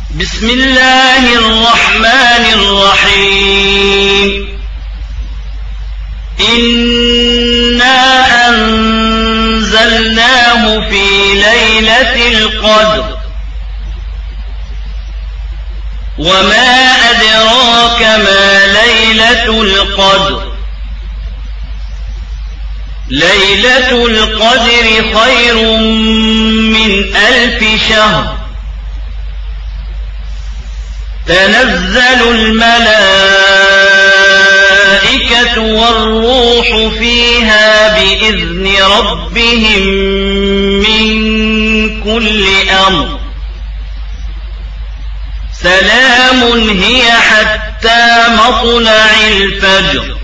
بسم الله الرحمن الرحيم إنا أنزلناه في ليلة القدر وما أدراك ما ليلة القدر ليلة القدر خير من 1000 شهر تنزل الملائكة والروح فيها بإذن ربهم من كل أمر سلام هي حتى مطلع الفجر